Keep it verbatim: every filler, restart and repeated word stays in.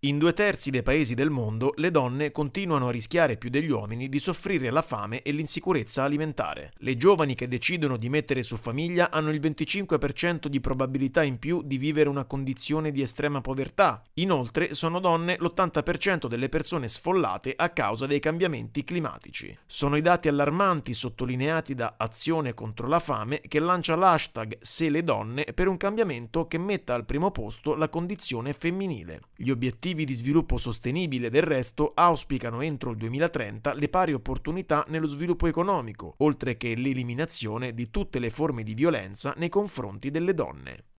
In due terzi dei paesi del mondo le donne continuano a rischiare più degli uomini di soffrire la fame e l'insicurezza alimentare. Le giovani che decidono di mettere su famiglia hanno il venticinque per cento di probabilità in più di vivere una condizione di estrema povertà. Inoltre sono donne l'ottanta per cento delle persone sfollate a causa dei cambiamenti climatici. Sono i dati allarmanti sottolineati da Azione contro la fame, che lancia l'hashtag Se le donne per un cambiamento che metta al primo posto la condizione femminile. Gli obiettivi di sviluppo sostenibile, del resto, auspicano entro il duemilatrenta le pari opportunità nello sviluppo economico, oltre che l'eliminazione di tutte le forme di violenza nei confronti delle donne.